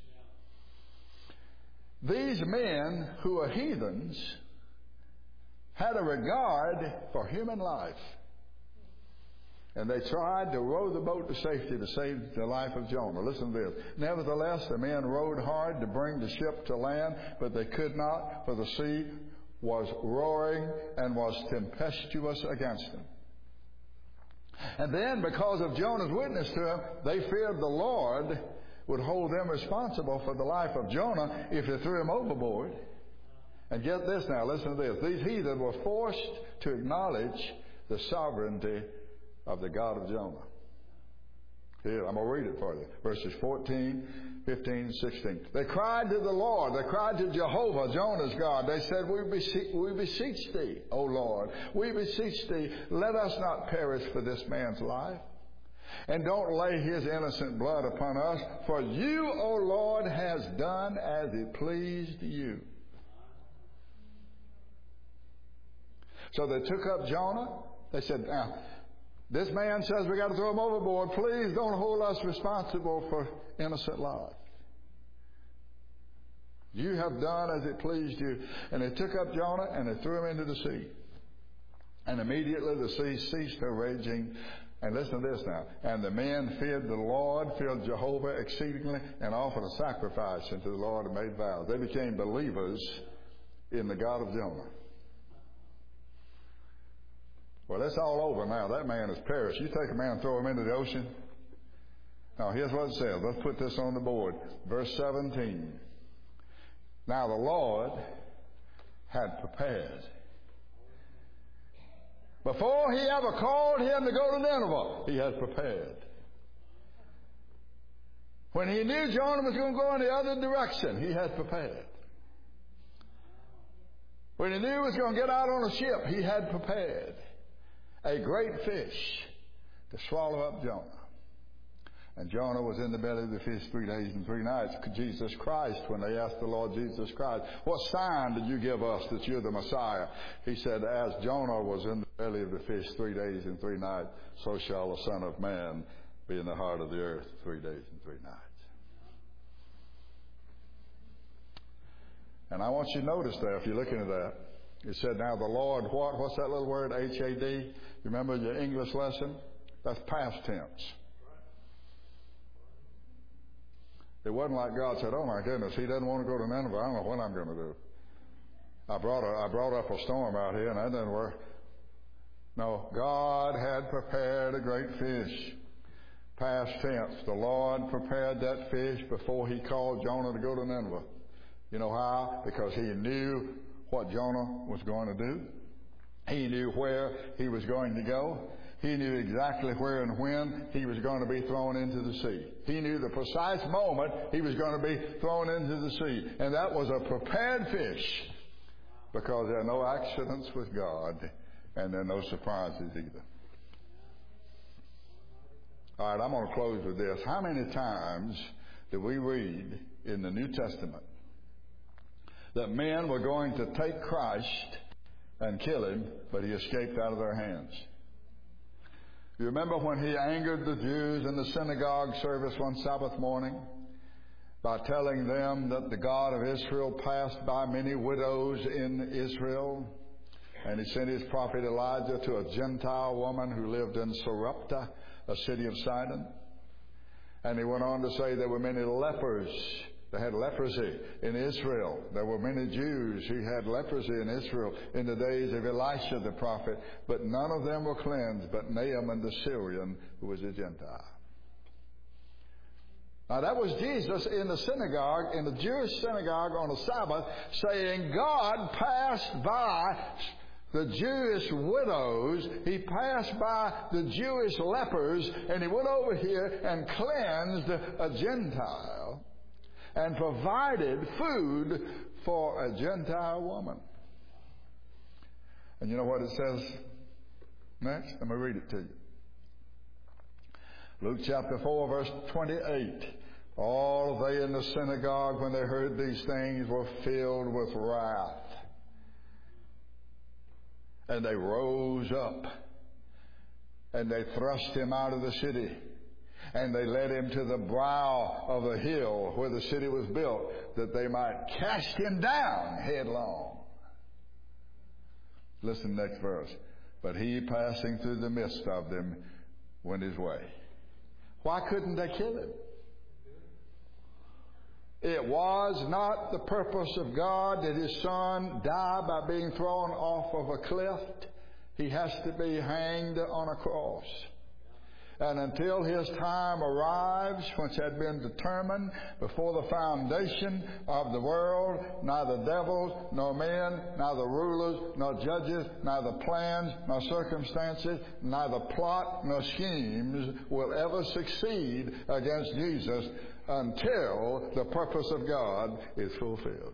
These men who are heathens had a regard for human life. And they tried to row the boat to safety to save the life of Jonah. Listen to this. Nevertheless, the men rowed hard to bring the ship to land, but they could not, for the sea was roaring and was tempestuous against them. And then, because of Jonah's witness to him, they feared the Lord would hold them responsible for the life of Jonah if they threw him overboard. And get this now, listen to this. These heathen were forced to acknowledge the sovereignty of the God of Jonah. Here, I'm going to read it for you. Verses 14, 15, 16. They cried to the Lord. They cried to Jehovah, Jonah's God. They said, we beseech thee, O Lord. We beseech thee, let us not perish for this man's life. And don't lay his innocent blood upon us. For you, O Lord, has done as it pleased you. So they took up Jonah. They said, now, this man says we got to throw him overboard. Please don't hold us responsible for innocent life. You have done as it pleased you. And they took up Jonah and they threw him into the sea. And immediately the sea ceased her raging. And listen to this now. And the men feared the Lord, feared Jehovah exceedingly, and offered a sacrifice unto the Lord and made vows. They became believers in the God of Jonah. Well, that's all over now. That man has perished. You take a man and throw him into the ocean. Now, here's what it says. Let's put this on the board. Verse 17. Now, the Lord had prepared. Before he ever called him to go to Nineveh, he had prepared. When he knew Jonah was going to go in the other direction, he had prepared. When he knew he was going to get out on a ship, he had prepared a great fish to swallow up Jonah. And Jonah was in the belly of the fish 3 days and 3 nights. Jesus Christ, when they asked the Lord Jesus Christ, what sign did you give us that you're the Messiah? He said, as Jonah was in the belly of the fish 3 days and 3 nights, so shall the Son of Man be in the heart of the earth 3 days and 3 nights. And I want you to notice there, if you're looking at that, it said, now the Lord, what's that little word, H-A-D? You remember your English lesson? That's past tense. It wasn't like God said, oh my goodness, he doesn't want to go to Nineveh. I don't know what I'm going to do. I brought up a storm out here and that didn't work. No, God had prepared a great fish. Past tense. The Lord prepared that fish before he called Jonah to go to Nineveh. You know how? Because he knew what Jonah was going to do. He knew where he was going to go. He knew exactly where and when he was going to be thrown into the sea. He knew the precise moment he was going to be thrown into the sea. And that was a prepared fish, because there are no accidents with God and there are no surprises either. All right, I'm going to close with this. How many times do we read in the New Testament that men were going to take Christ and kill him, but he escaped out of their hands? You remember when he angered the Jews in the synagogue service one Sabbath morning by telling them that the God of Israel passed by many widows in Israel, and he sent his prophet Elijah to a Gentile woman who lived in Sarepta, a city of Sidon. And he went on to say there were many lepers. They had leprosy in Israel. There were many Jews who had leprosy in Israel in the days of Elisha the prophet, but none of them were cleansed but Naaman the Syrian, who was a Gentile. Now that was Jesus in the synagogue, in the Jewish synagogue on the Sabbath, saying God passed by the Jewish widows, he passed by the Jewish lepers, and he went over here and cleansed a Gentile and provided food for a Gentile woman. And you know what it says next? Let me read it to you. Luke chapter 4, verse 28. All they in the synagogue, when they heard these things, were filled with wrath. And they rose up, and they thrust him out of the city. And they led him to the brow of the hill where the city was built, that they might cast him down headlong. Listen, next verse. But he, passing through the midst of them, went his way. Why couldn't they kill him? It was not the purpose of God that his son die by being thrown off of a cliff. He has to be hanged on a cross. And until his time arrives, which had been determined before the foundation of the world, neither devils, nor men, neither rulers, nor judges, neither plans, nor circumstances, neither plot, nor schemes will ever succeed against Jesus until the purpose of God is fulfilled.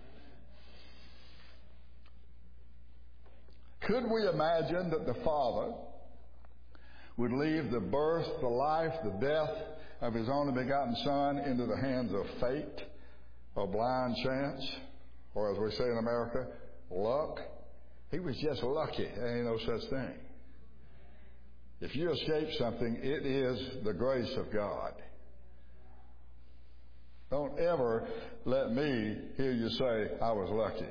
Could we imagine that the Father would leave the birth, the life, the death of his only begotten Son into the hands of fate or blind chance, or as we say in America, luck? He was just lucky. There ain't no such thing. If you escape something, it is the grace of God. Don't ever let me hear you say, I was lucky.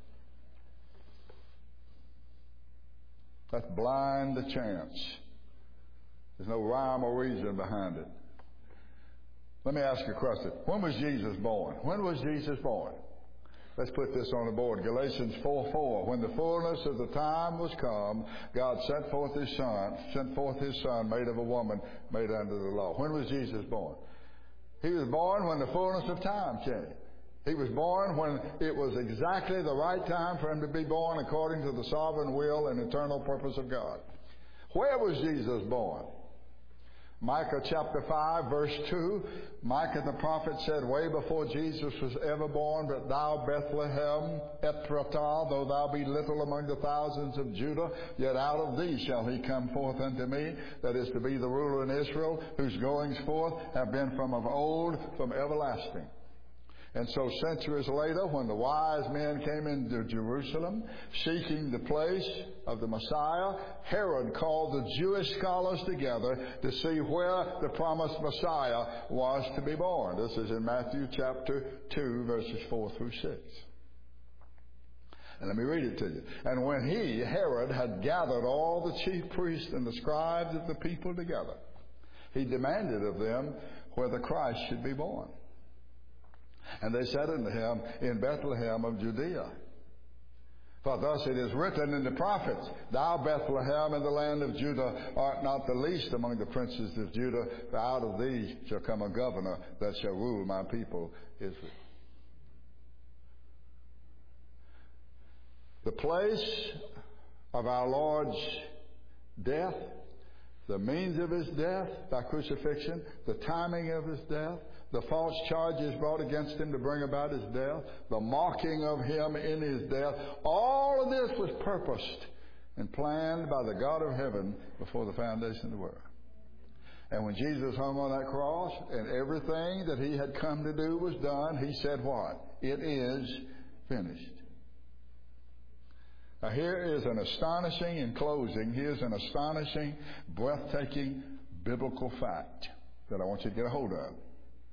That's blind to chance. There's no rhyme or reason behind it. Let me ask you a question. When was Jesus born? When was Jesus born? Let's put this on the board. Galatians 4:4. When the fullness of the time was come, God sent forth his son, made of a woman, made under the law. When was Jesus born? He was born when the fullness of time came. He was born when it was exactly the right time for him to be born according to the sovereign will and eternal purpose of God. Where was Jesus born? Micah chapter 5, verse 2, Micah the prophet said, way before Jesus was ever born, but thou, Bethlehem, Ephratah, though thou be little among the thousands of Judah, yet out of thee shall he come forth unto me, that is to be the ruler in Israel, whose goings forth have been from of old, from everlasting. And so centuries later, when the wise men came into Jerusalem seeking the place of the Messiah, Herod called the Jewish scholars together to see where the promised Messiah was to be born. This is in Matthew chapter 2, verses 4 through 6. And let me read it to you. And when he, Herod, had gathered all the chief priests and the scribes of the people together, he demanded of them where the Christ should be born. And they said unto him, in Bethlehem of Judea. For thus it is written in the prophets, thou Bethlehem in the land of Judah art not the least among the princes of Judah, for out of thee shall come a governor that shall rule my people Israel. The place of our Lord's death, the means of his death by crucifixion, the timing of his death, the false charges brought against him to bring about his death, the mocking of him in his death, all of this was purposed and planned by the God of heaven before the foundation of the world. And when Jesus hung on that cross and everything that he had come to do was done, he said what? It is finished. Now here is an astonishing, in closing, here's an astonishing, breathtaking biblical fact that I want you to get a hold of.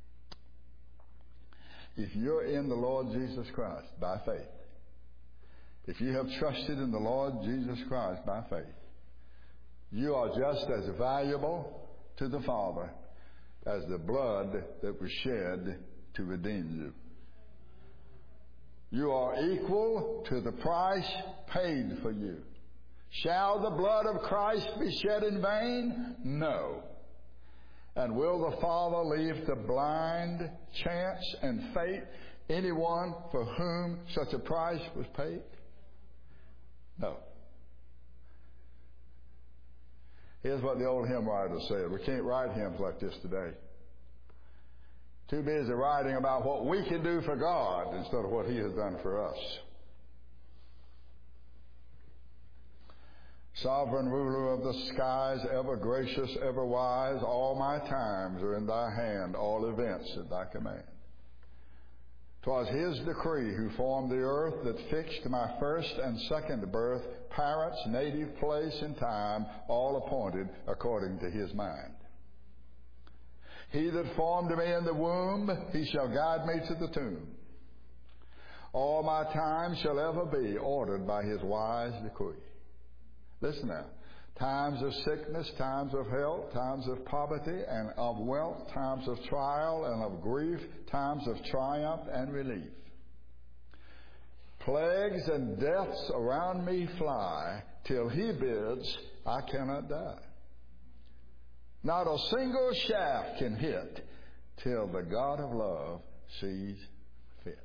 If you're in the Lord Jesus Christ by faith, if you have trusted in the Lord Jesus Christ by faith, you are just as valuable to the Father as the blood that was shed to redeem you. You are equal to the price paid for you. Shall the blood of Christ be shed in vain? No. And will the Father leave to blind chance and fate anyone for whom such a price was paid? No. Here's what the old hymn writer said. We can't write hymns like this today. Too busy writing about what we can do for God instead of what he has done for us. Sovereign ruler of the skies, ever gracious, ever wise, all my times are in thy hand, all events at thy command. 'Twas his decree who formed the earth that fixed my first and second birth, parents, native place, and time, all appointed according to his mind. He that formed me in the womb, he shall guide me to the tomb. All my time shall ever be ordered by his wise decree. Listen now. Times of sickness, times of health, times of poverty and of wealth, times of trial and of grief, times of triumph and relief. Plagues and deaths around me fly, till he bids, I cannot die. Not a single shaft can hit, till the God of love sees fit.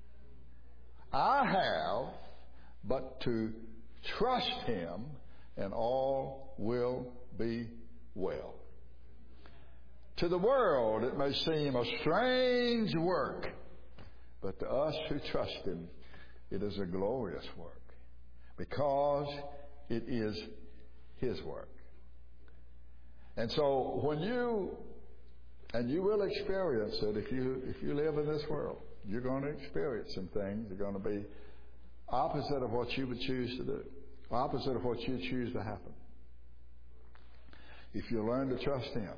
I have but to trust him, and all will be well. To the world it may seem a strange work, but to us who trust him, it is a glorious work, because it is his work. And so when you will experience it if you live in this world, you're going to experience some things that are going to be opposite of what you would choose to do. Opposite of what you choose to happen. If you learn to trust him.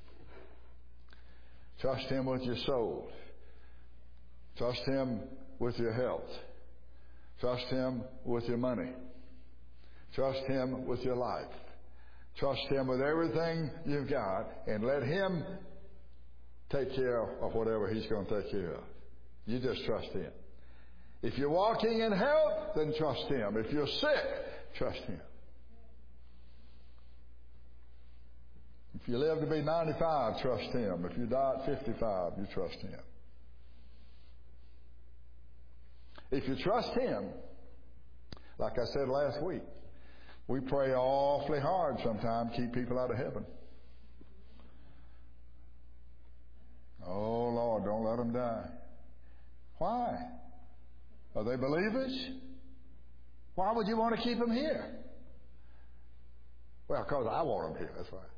Trust him with your soul. Trust him with your health. Trust him with your money. Trust him with your life. Trust him with everything you've got, and let him take care of whatever he's going to take care of. You just trust him. If you're walking in health, then trust him. If you're sick, trust him. If you live to be 95, trust him. If you die at 55, you trust him. If you trust him, like I said last week, we pray awfully hard sometimes to keep people out of heaven. Oh, Lord, don't let them die. Why? Are they believers? Why would you want to keep them here? Well, because I want them here, that's why.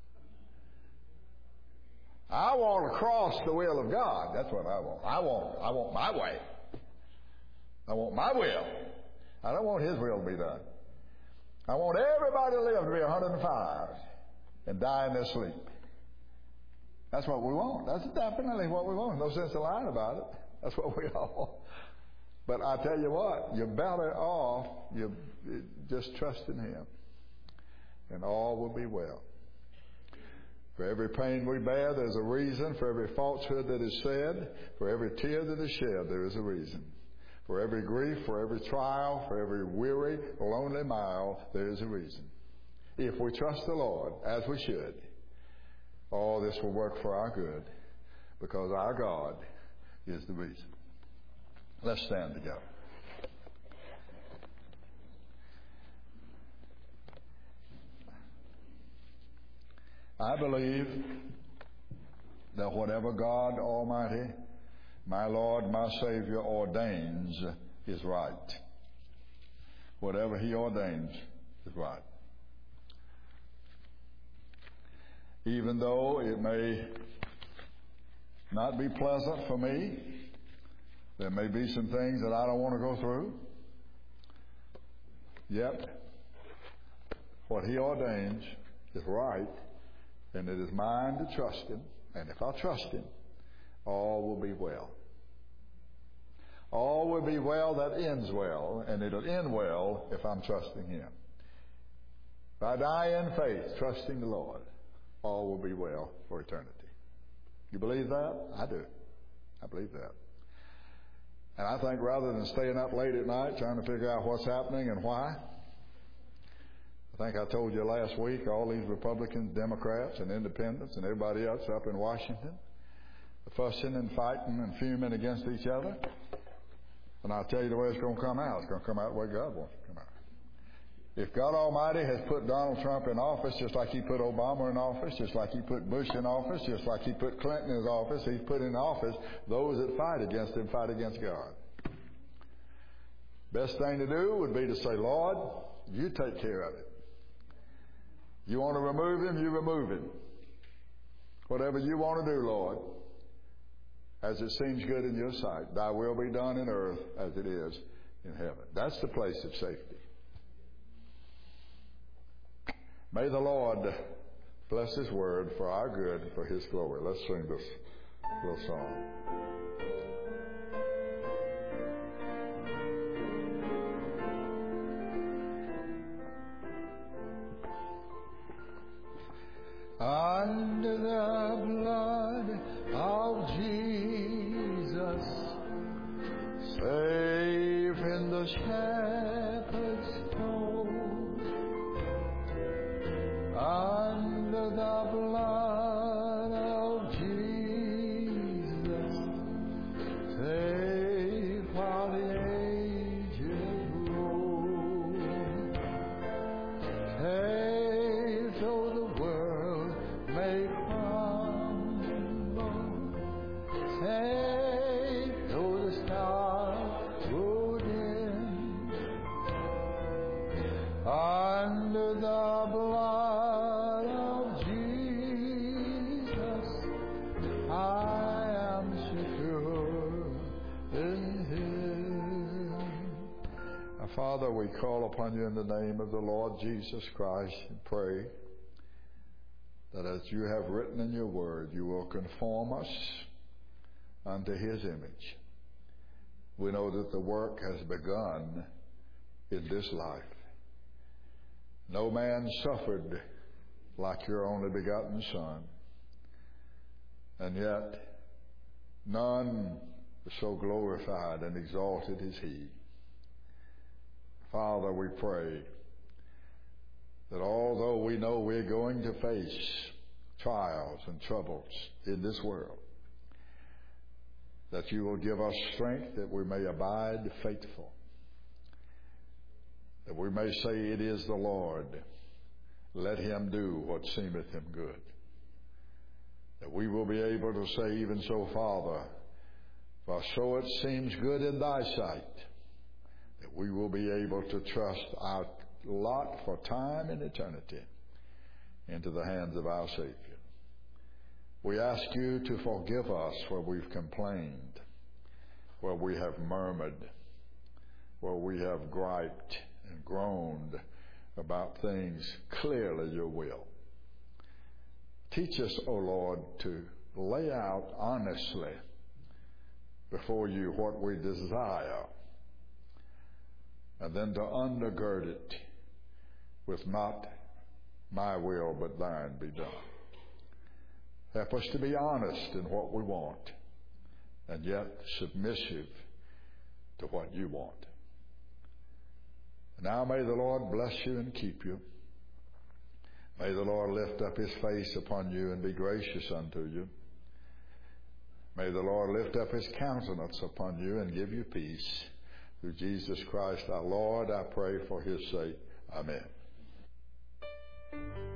I want to cross the will of God. That's what I want. I want my way. I want my will. I don't want His will to be done. I want everybody to live to be 105 and die in their sleep. That's what we want. That's definitely what we want. No sense in lying about it. That's what we all want. But I tell you what, you're better off, you just trust in Him, and all will be well. For every pain we bear, there's a reason. For every falsehood that is said, for every tear that is shed, there is a reason. For every grief, for every trial, for every weary, lonely mile, there is a reason. If we trust the Lord, as we should, all this will work for our good, because our God is the reason. Let's stand together. I believe that whatever God Almighty, my Lord, my Savior, ordains is right. Whatever He ordains is right. Even though it may not be pleasant for me, there may be some things that I don't want to go through, yet what He ordains is right, and it is mine to trust Him. And if I trust Him, all will be well. All will be well that ends well, and it'll end well if I'm trusting Him. If I die in faith, trusting the Lord, all will be well for eternity. You believe that? I do. I believe that. And I think rather than staying up late at night trying to figure out what's happening and why, I think I told you last week, all these Republicans, Democrats, and Independents, and everybody else up in Washington, fussing and fighting and fuming against each other. And I'll tell you the way it's going to come out. It's going to come out the way God wants it to come out. If God Almighty has put Donald Trump in office just like He put Obama in office, just like He put Bush in office, just like He put Clinton in office, He's put in office those that fight against Him, fight against God. Best thing to do would be to say, Lord, You take care of it. You want to remove Him, You remove Him. Whatever You want to do, Lord, as it seems good in Your sight, Thy will be done in earth as it is in heaven. That's the place of safety. May the Lord bless His word for our good and for His glory. Let's sing this little song. Under the blood of Jesus, safe in the shepherd's fold, under the blood of Jesus, safe while the ages roll, safe though the world may crumble, safe though the stars go dim, under the blood of Jesus, I am secure in Him. Now, Father, we call upon You in the name of the Lord Jesus Christ and pray that as You have written in Your word, You will conform us unto His image. We know that the work has begun in this life. No man suffered like Your only begotten Son, and yet none was so glorified and exalted as He. Father, we pray that although we know we're going to face trials and troubles in this world, that You will give us strength that we may abide faithful, that we may say, it is the Lord, let Him do what seemeth Him good. that we will be able to say, even so, Father, for so it seems good in thy sight, that we will be able to trust our lot for time and eternity into the hands of our Savior. We ask you to forgive us where we've complained, where we have murmured, where we have griped and groaned about things clearly your will. Teach us, O Lord, to lay out honestly before you what we desire, and then to undergird it with not my will but thine be done. Help us to be honest in what we want, and yet submissive to what you want. Now may the Lord bless you and keep you. May the Lord lift up his face upon you and be gracious unto you. May the Lord lift up his countenance upon you and give you peace. Through Jesus Christ our Lord, I pray for his sake. Amen.